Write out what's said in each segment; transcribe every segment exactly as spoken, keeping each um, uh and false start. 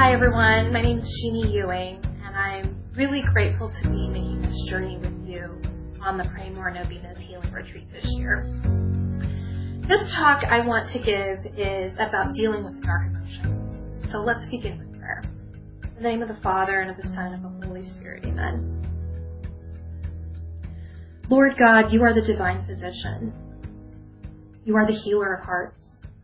Hi everyone, my name is Jeannie Ewing, and I'm really grateful to be making this journey with you on the Pray More Know Bena's Healing Retreat this year. This talk I want to give is about dealing with dark emotions. So let's begin with prayer. In the name of the Father, and of the Son, and of the Holy Spirit, amen. Lord God, you are the divine physician. You are the healer of hearts.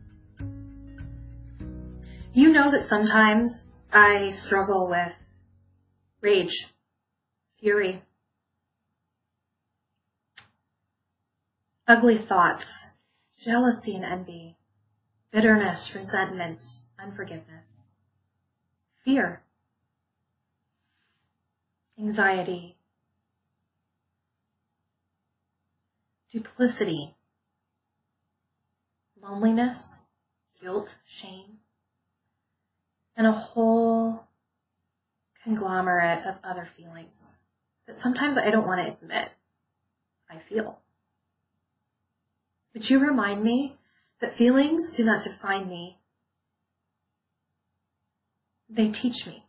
You know that sometimes I struggle with rage, fury, ugly thoughts, jealousy and envy, bitterness, resentment, unforgiveness, fear, anxiety, duplicity, loneliness, guilt, shame, and a whole conglomerate of other feelings that sometimes I don't want to admit I feel. Would you remind me that feelings do not define me? They teach me.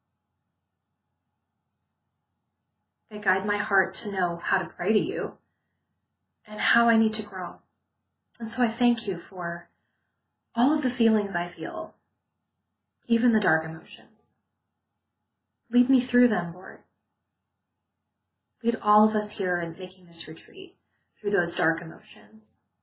They guide my heart to know how to pray to you and how I need to grow. And so I thank you for all of the feelings I feel, even the dark emotions. Lead me through them, Lord. Lead all of us here in making this retreat through those dark emotions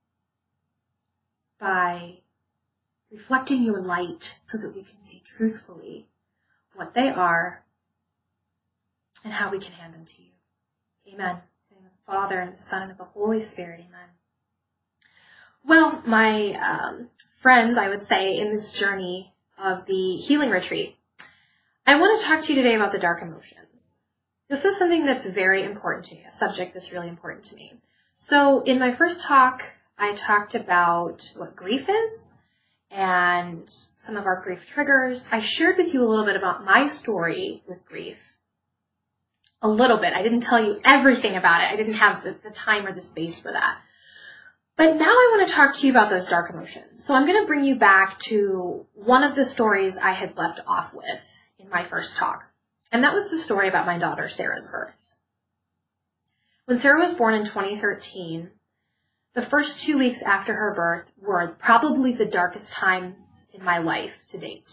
by reflecting your light so that we can see truthfully what they are and how we can hand them to you. Amen. In the name of the Father, and the Son, and of the Holy Spirit. Amen. Well, my um, friends, I would say, in this journey of the healing retreat, I want to talk to you today about the dark emotions. This is something that's very important to me, a subject that's really important to me. So in my first talk, I talked about what grief is and some of our grief triggers. I shared with you a little bit about my story with grief. A little bit. I didn't tell you everything about it. I didn't have the, the time or the space for that. But now I want to talk to you about those dark emotions. So I'm going to bring you back to one of the stories I had left off with in my first talk. And that was the story about my daughter Sarah's birth. When Sarah was born in twenty thirteen, the first two weeks after her birth were probably the darkest times in my life to date.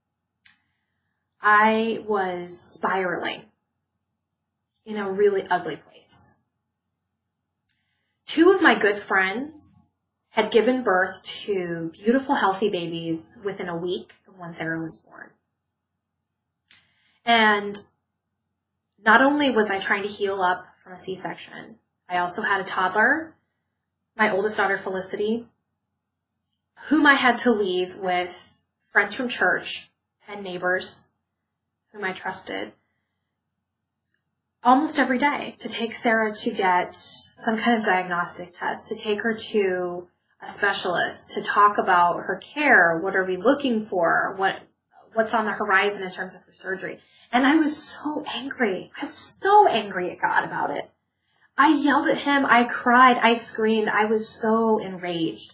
I was spiraling in a really ugly place. Two of my good friends had given birth to beautiful, healthy babies within a week of when Sarah was born. And not only was I trying to heal up from a C-section, I also had a toddler, my oldest daughter Felicity, whom I had to leave with friends from church and neighbors whom I trusted almost every day to take Sarah to get some kind of diagnostic test, to take her to a specialist, to talk about her care, what are we looking for, what what's on the horizon in terms of her surgery. And I was so angry. I was so angry at God about it. I yelled at him. I cried. I screamed. I was so enraged.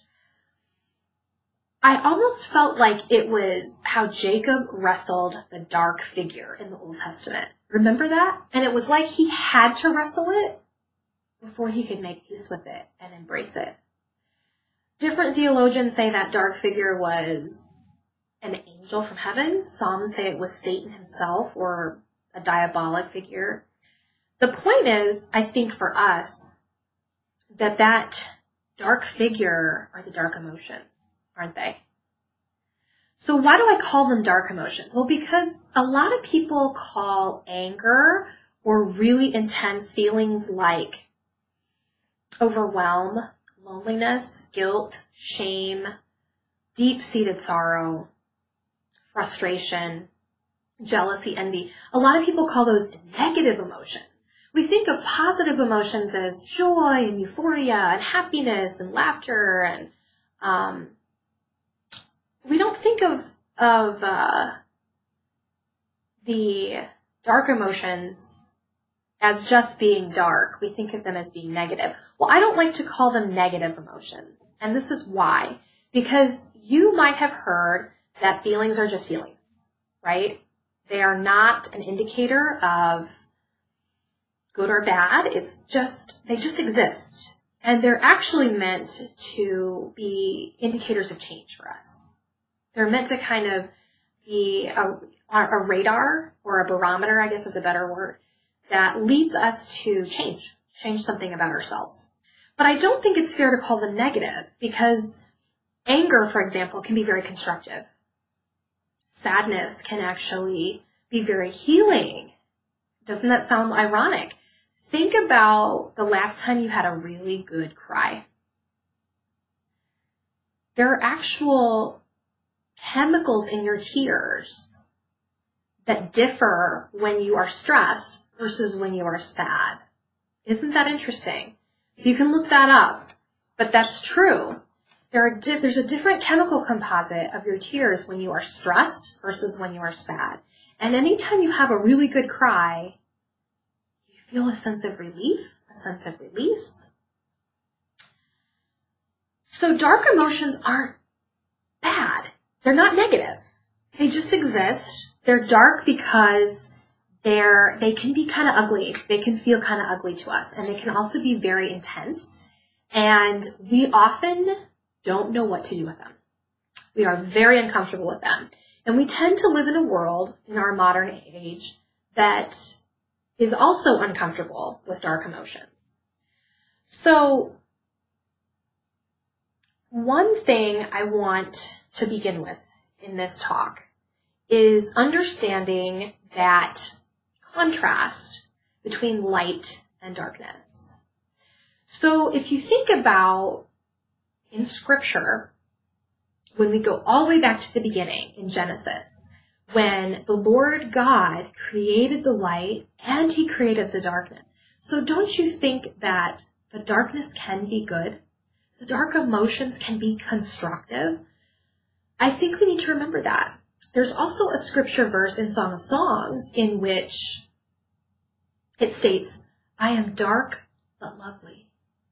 I almost felt like it was how Jacob wrestled the dark figure in the Old Testament. Remember that? And it was like he had to wrestle it before he could make peace with it and embrace it. Different theologians say that dark figure was an angel from heaven. Some say it was Satan himself or a diabolic figure. The point is, I think for us, that that dark figure are the dark emotions, aren't they? So why do I call them dark emotions? Well, because a lot of people call anger or really intense feelings like overwhelm, loneliness, guilt, shame, deep-seated sorrow, frustration, jealousy, envy. A lot of people call those negative emotions. We think of positive emotions as joy and euphoria and happiness and laughter, and um, we don't think of of uh, the dark emotions as just being dark. We think of them as being negative. Well, I don't like to call them negative emotions, and this is why. Because you might have heard that feelings are just feelings, right? They are not an indicator of good or bad. It's just, they just exist. And they're actually meant to be indicators of change for us. They're meant to kind of be a, a radar or a barometer, I guess is a better word, that leads us to change, change something about ourselves. But I don't think it's fair to call them negative, because anger, for example, can be very constructive. Sadness can actually be very healing. Doesn't that sound ironic? Think about the last time you had a really good cry. There are actual chemicals in your tears that differ when you are stressed versus when you are sad. Isn't that interesting? So you can look that up, but that's true. There are di- there's a different chemical composite of your tears when you are stressed versus when you are sad. And anytime you have a really good cry, you feel a sense of relief, a sense of release. So dark emotions aren't bad. They're not negative. They just exist. They're dark because they're, they can be kind of ugly. They can feel kind of ugly to us. And they can also be very intense. And we often don't know what to do with them. We are very uncomfortable with them. And we tend to live in a world in our modern age that is also uncomfortable with dark emotions. So one thing I want to begin with in this talk is understanding that contrast between light and darkness. So if you think about in Scripture, when we go all the way back to the beginning in Genesis, when the Lord God created the light and he created the darkness. So don't you think that the darkness can be good? The dark emotions can be constructive? I think we need to remember that. There's also a scripture verse in Song of Songs in which it states, I am dark but lovely.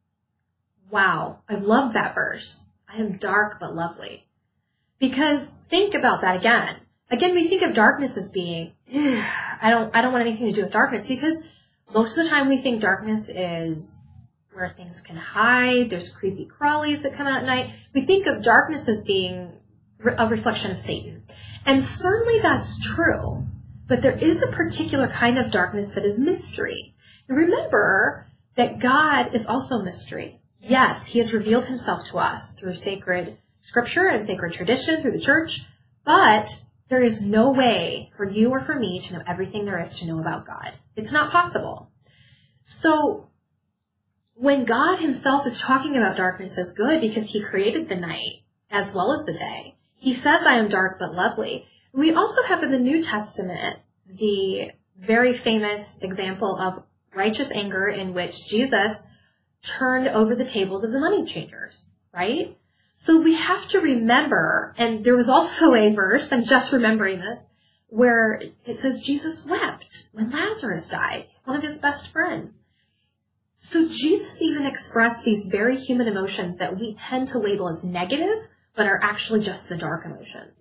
Wow, I love that verse. I am dark but lovely. Because think about that again. Again, we think of darkness as being, I don't, I don't want anything to do with darkness, because most of the time we think darkness is where things can hide. There's creepy crawlies that come out at night. We think of darkness as being a reflection of Satan. And certainly that's true. But there is a particular kind of darkness that is mystery. And remember that God is also mystery. Yes, he has revealed himself to us through sacred scripture and sacred tradition, through the church, but there is no way for you or for me to know everything there is to know about God. It's not possible. So when God himself is talking about darkness as good because he created the night as well as the day, he says, I am dark but lovely. We also have in the New Testament the very famous example of righteous anger in which Jesus turned over the tables of the money changers, right? So we have to remember, and there was also a verse, I'm just remembering this, where it says Jesus wept when Lazarus died, one of his best friends. So Jesus even expressed these very human emotions that we tend to label as negative, but are actually just the dark emotions.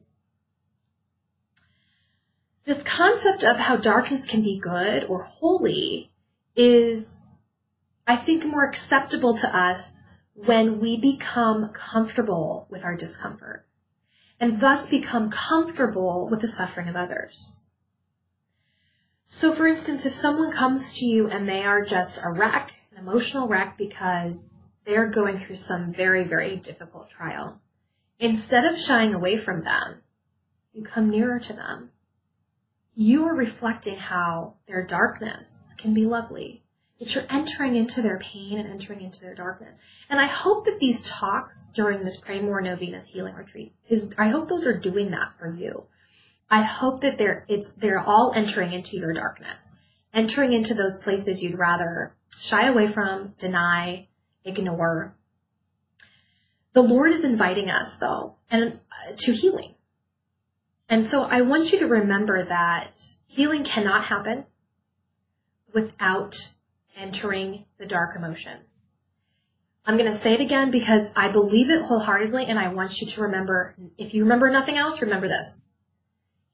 This concept of how darkness can be good or holy is, I think, more acceptable to us when we become comfortable with our discomfort and thus become comfortable with the suffering of others. So, for instance, if someone comes to you and they are just a wreck, an emotional wreck because they're going through some very, very difficult trial, instead of shying away from them, you come nearer to them. You are reflecting how their darkness can be lovely. That you're entering into their pain and entering into their darkness. And I hope that these talks during this Pray More Novena's Healing Retreat, is, I hope those are doing that for you. I hope that they're, it's, they're all entering into your darkness, entering into those places you'd rather shy away from, deny, ignore. The Lord is inviting us, though, and uh, to healing. And so I want you to remember that healing cannot happen without entering the dark emotions. I'm going to say it again because I believe it wholeheartedly, and I want you to remember, if you remember nothing else, remember this.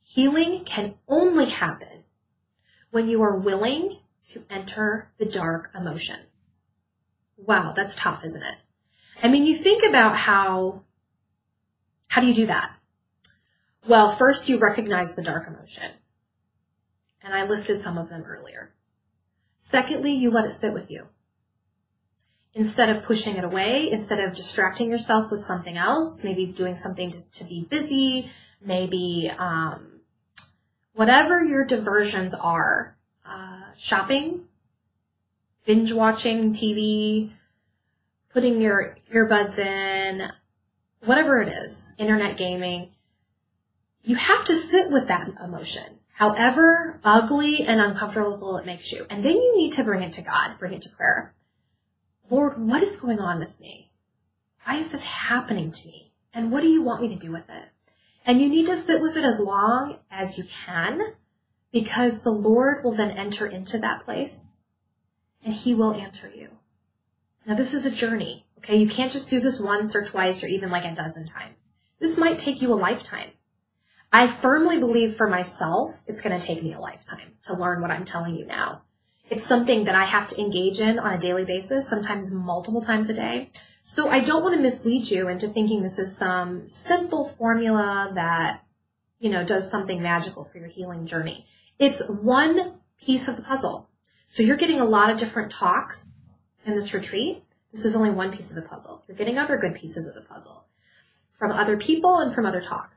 Healing can only happen when you are willing to enter the dark emotions. Wow, that's tough, isn't it? I mean, you think about how, how do you do that? Well, first you recognize the dark emotion. And I listed some of them earlier. Secondly, you let it sit with you. Instead of pushing it away, instead of distracting yourself with something else, maybe doing something to, to be busy, maybe um, whatever your diversions are, uh, shopping, binge watching T V, putting your earbuds in, whatever it is, internet gaming, you have to sit with that emotion, however ugly and uncomfortable it makes you. And then you need to bring it to God, bring it to prayer. Lord, what is going on with me? Why is this happening to me? And what do you want me to do with it? And you need to sit with it as long as you can, because the Lord will then enter into that place and he will answer you. Now, this is a journey, okay? You can't just do this once or twice or even like a dozen times. This might take you a lifetime. I firmly believe for myself, it's going to take me a lifetime to learn what I'm telling you now. It's something that I have to engage in on a daily basis, sometimes multiple times a day. So I don't want to mislead you into thinking this is some simple formula that, you know, does something magical for your healing journey. It's one piece of the puzzle. So you're getting a lot of different talks in this retreat. This is only one piece of the puzzle. You're getting other good pieces of the puzzle from other people and from other talks.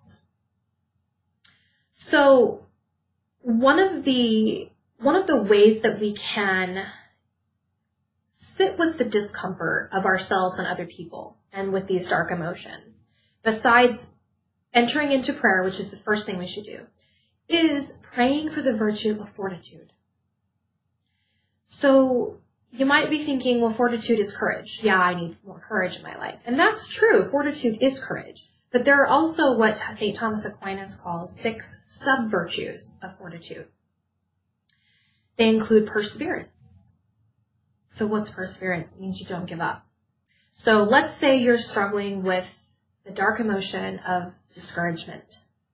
So one of the one of the ways that we can sit with the discomfort of ourselves and other people and with these dark emotions, besides entering into prayer, which is the first thing we should do, is praying for the virtue of fortitude. So you might be thinking, well, fortitude is courage. Yeah, I need more courage in my life. And that's true. Fortitude is courage. But there are also what Saint Thomas Aquinas calls six sub-virtues of fortitude. They include perseverance. So what's perseverance? It means you don't give up. So let's say you're struggling with the dark emotion of discouragement.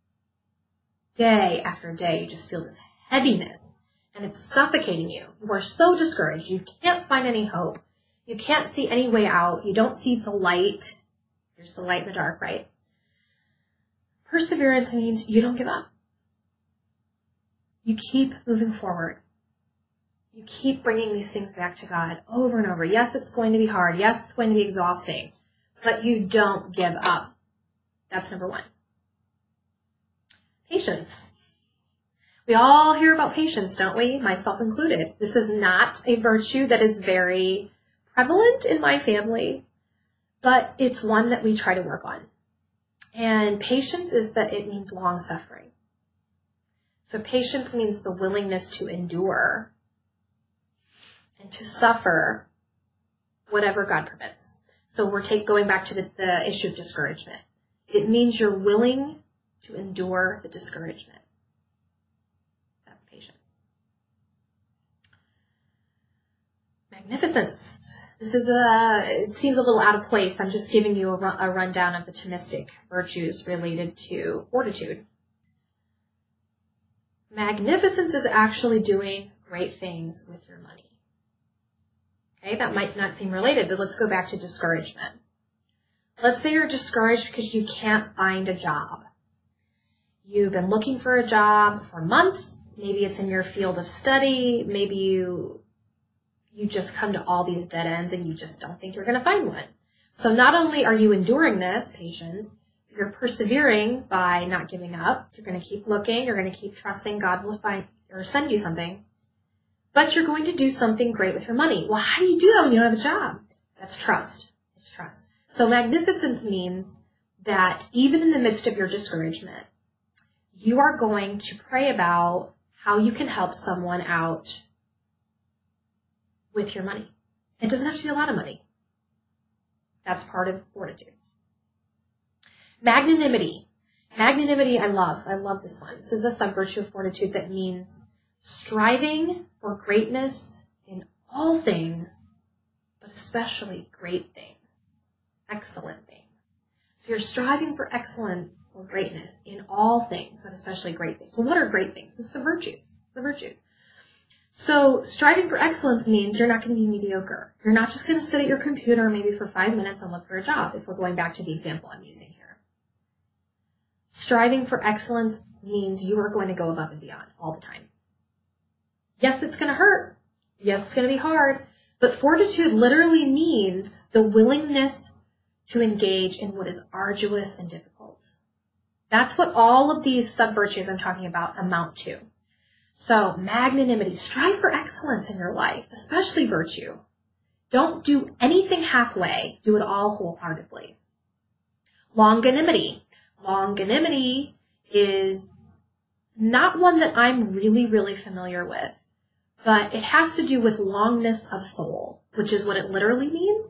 Day after day, you just feel this heaviness, and it's suffocating you. You are so discouraged. You can't find any hope. You can't see any way out. You don't see the light. There's the light in the dark, right? Perseverance means you don't give up. You keep moving forward. You keep bringing these things back to God over and over. Yes, it's going to be hard. Yes, it's going to be exhausting. But you don't give up. That's number one. Patience. We all hear about patience, don't we? Myself included. This is not a virtue that is very prevalent in my family, but it's one that we try to work on. And patience is that it means long suffering. So patience means the willingness to endure and to suffer whatever God permits. So we're take, going back to the, the issue of discouragement. It means you're willing to endure the discouragement. That's patience. Magnificence. This is a, it seems a little out of place. I'm just giving you a, run, a rundown of the Thomistic virtues related to fortitude. Magnificence is actually doing great things with your money. Okay, that might not seem related, but let's go back to discouragement. Let's say you're discouraged because you can't find a job. You've been looking for a job for months. Maybe it's in your field of study. Maybe you you just come to all these dead ends and you just don't think you're going to find one. So not only are you enduring this, patience, you're persevering by not giving up. You're going to keep looking. You're going to keep trusting God will find or send you something. But you're going to do something great with your money. Well, how do you do that when you don't have a job? That's trust. It's trust. So magnificence means that even in the midst of your discouragement, you are going to pray about how you can help someone out with your money. It doesn't have to be a lot of money. That's part of fortitude. Magnanimity. Magnanimity I love. I love this one. This is a sub-virtue of fortitude that means striving for greatness in all things, but especially great things, excellent things. So you're striving for excellence or greatness in all things, and especially great things. Well, what are great things? It's the virtues. It's the virtues. So striving for excellence means you're not going to be mediocre. You're not just going to sit at your computer maybe for five minutes and look for a job, if we're going back to the example I'm using here. Striving for excellence means you are going to go above and beyond all the time. Yes, it's going to hurt. Yes, it's going to be hard. But fortitude literally means the willingness to engage in what is arduous and difficult. That's what all of these sub-virtues I'm talking about amount to. So magnanimity, strive for excellence in your life, especially virtue. Don't do anything halfway. Do it all wholeheartedly. Longanimity. Longanimity is not one that I'm really, really familiar with, but it has to do with longness of soul, which is what it literally means.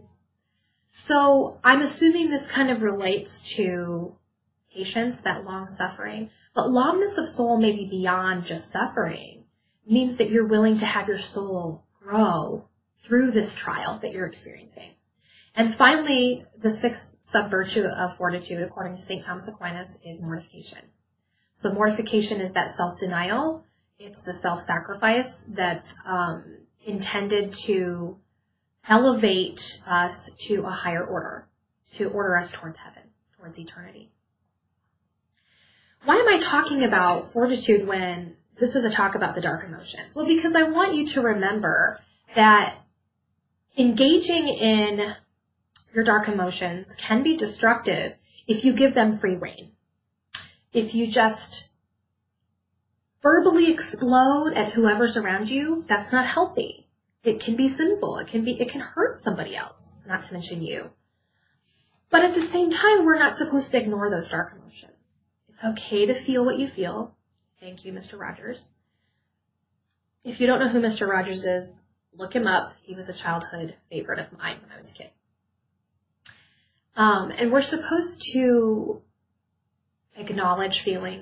So I'm assuming this kind of relates to patience, that long suffering. But longness of soul may be beyond just suffering. It means that you're willing to have your soul grow through this trial that you're experiencing. And finally, the sixth sub-virtue of fortitude, according to Saint Thomas Aquinas, is mortification. So mortification is that self-denial. It's the self-sacrifice that's um, intended to elevate us to a higher order, to order us towards heaven, towards eternity. Why am I talking about fortitude when this is a talk about the dark emotions? Well, because I want you to remember that engaging in your dark emotions can be destructive if you give them free rein. If you just verbally explode at whoever's around you, that's not healthy. It can be sinful. It can be, it can hurt somebody else, not to mention you. But at the same time, we're not supposed to ignore those dark emotions. It's okay to feel what you feel. Thank you, Mister Rogers. If you don't know who Mister Rogers is, look him up. He was a childhood favorite of mine when I was a kid. Um, and we're supposed to acknowledge feelings.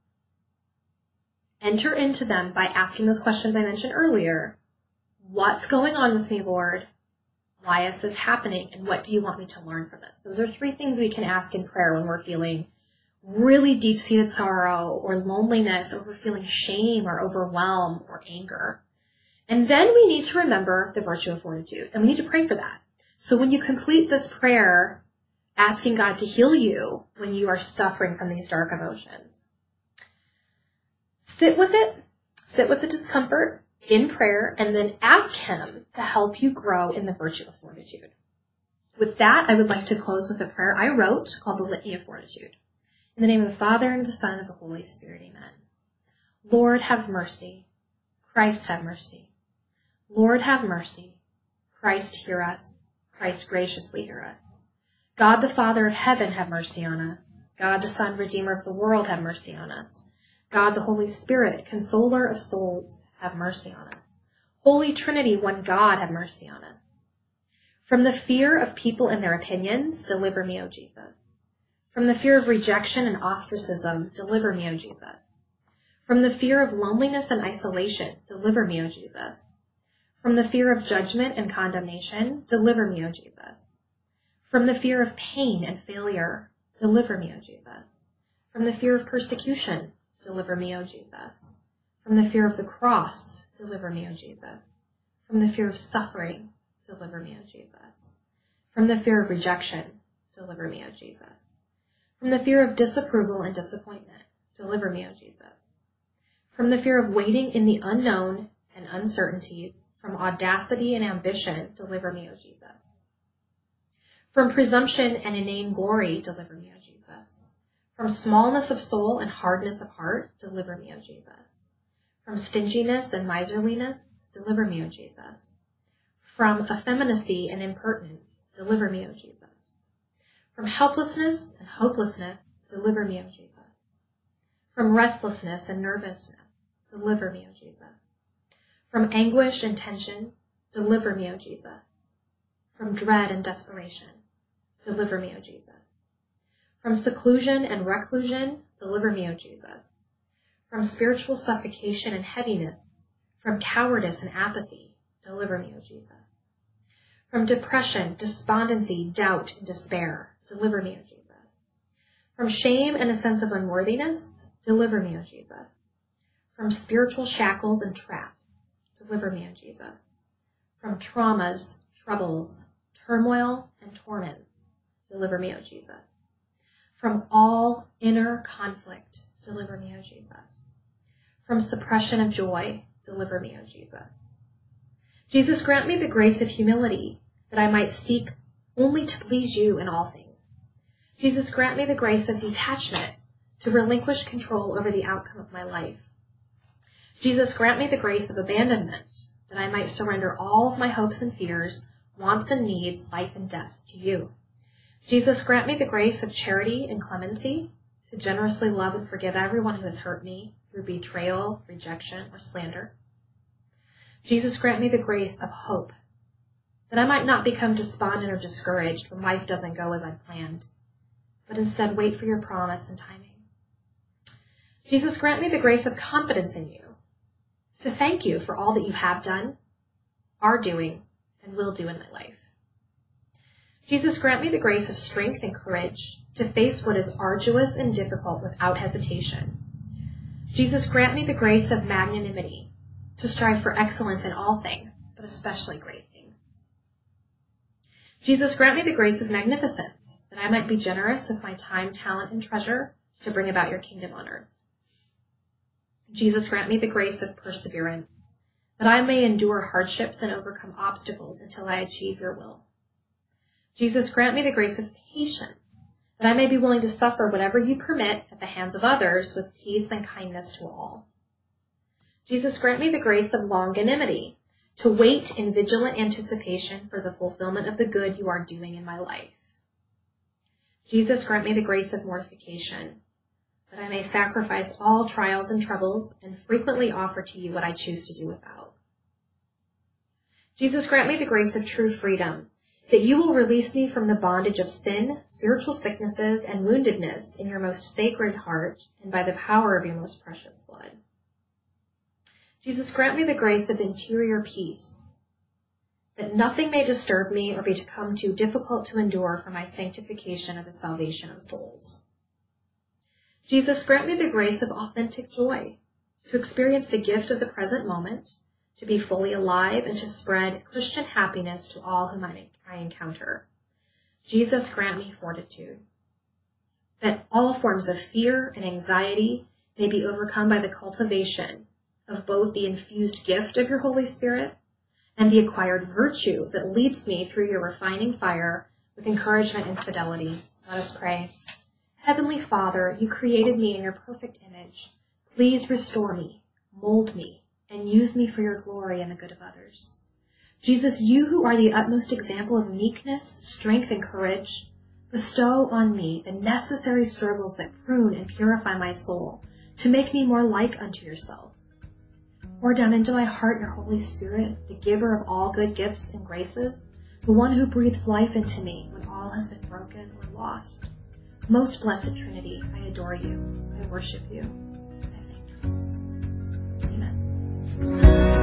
Enter into them by asking those questions I mentioned earlier. What's going on with me, Lord? Why is this happening? And what do you want me to learn from this? Those are three things we can ask in prayer when we're feeling really deep-seated sorrow or loneliness, or we're feeling shame or overwhelm or anger. And then we need to remember the virtue of fortitude, and we need to pray for that. So when you complete this prayer, asking God to heal you when you are suffering from these dark emotions, sit with it, sit with the discomfort in prayer, and then ask Him to help you grow in the virtue of fortitude. With that, I would like to close with a prayer I wrote called the Litany of Fortitude. In the name of the Father, and of the Son, and of the Holy Spirit, amen. Lord, have mercy. Christ, have mercy. Lord, have mercy. Christ, hear us. Christ, graciously hear us. God, the Father of heaven, have mercy on us. God, the Son, Redeemer of the world, have mercy on us. God, the Holy Spirit, Consoler of souls, have mercy on us. Holy Trinity, one God, have mercy on us. From the fear of people and their opinions, deliver me, O Jesus. From the fear of rejection and ostracism, deliver me, O Jesus. From the fear of loneliness and isolation, deliver me, O Jesus. From the fear of judgment and condemnation, deliver me, O Jesus. From the fear of pain and failure, deliver me, O Jesus. From the fear of persecution, deliver me, O Jesus. From the fear of the cross, deliver me, O Jesus. From the fear of suffering, deliver me, O Jesus. From the fear of rejection, deliver me, O Jesus. From the fear of disapproval and disappointment, deliver me, O Jesus. From the fear of waiting in the unknown and uncertainties, from audacity and ambition, deliver me, O Jesus. From presumption and inane glory, deliver me, O Jesus. From smallness of soul and hardness of heart, deliver me, O Jesus. From stinginess and miserliness, deliver me, O Jesus. From effeminacy and impertinence, deliver me, O Jesus. From helplessness and hopelessness, deliver me, O Jesus. From restlessness and nervousness, deliver me, O Jesus. From anguish and tension, deliver me, O Jesus. From dread and desperation, deliver me, O Jesus. From seclusion and reclusion, deliver me, O Jesus. From spiritual suffocation and heaviness, from cowardice and apathy, deliver me, O Jesus. From depression, despondency, doubt, and despair, deliver me, O Jesus. From shame and a sense of unworthiness, deliver me, O Jesus. From spiritual shackles and traps, deliver me, O Jesus. From traumas, troubles, turmoil, and torments, deliver me, O Jesus. From all inner conflict, deliver me, O Jesus. From suppression of joy, deliver me, O Jesus. Jesus, grant me the grace of humility, that I might seek only to please you in all things. Jesus, grant me the grace of detachment, to relinquish control over the outcome of my life. Jesus, grant me the grace of abandonment, that I might surrender all of my hopes and fears, wants and needs, life and death to you. Jesus, grant me the grace of charity and clemency, to generously love and forgive everyone who has hurt me through betrayal, rejection, or slander. Jesus, grant me the grace of hope, that I might not become despondent or discouraged when life doesn't go as I planned, but instead wait for your promise and timing. Jesus, grant me the grace of confidence in you, to thank you for all that you have done, are doing, and will do in my life. Jesus, grant me the grace of strength and courage to face what is arduous and difficult without hesitation. Jesus, grant me the grace of magnanimity to strive for excellence in all things, but especially great things. Jesus, grant me the grace of magnificence, that I might be generous with my time, talent, and treasure to bring about your kingdom on earth. Jesus, grant me the grace of perseverance, that I may endure hardships and overcome obstacles until I achieve your will. Jesus, grant me the grace of patience, that I may be willing to suffer whatever you permit at the hands of others with peace and kindness to all. Jesus, grant me the grace of longanimity, to wait in vigilant anticipation for the fulfillment of the good you are doing in my life. Jesus, grant me the grace of mortification, that I may sacrifice all trials and troubles and frequently offer to you what I choose to do without. Jesus, grant me the grace of true freedom, that you will release me from the bondage of sin, spiritual sicknesses, and woundedness in your most sacred heart and by the power of your most precious blood. Jesus, grant me the grace of interior peace, that nothing may disturb me or become too difficult to endure for my sanctification of the salvation of souls. Jesus, grant me the grace of authentic joy, to experience the gift of the present moment, to be fully alive, and to spread Christian happiness to all whom I encounter. Jesus, grant me fortitude, that all forms of fear and anxiety may be overcome by the cultivation of both the infused gift of your Holy Spirit and the acquired virtue that leads me through your refining fire with encouragement and fidelity. Let us pray. Heavenly Father, you created me in your perfect image. Please restore me, mold me, and use me for your glory and the good of others. Jesus, you who are the utmost example of meekness, strength, and courage, bestow on me the necessary struggles that prune and purify my soul to make me more like unto yourself. Pour down into my heart your Holy Spirit, the giver of all good gifts and graces, the one who breathes life into me when all has been broken or lost. Most blessed Trinity, I adore you. I worship you. I thank you. Amen.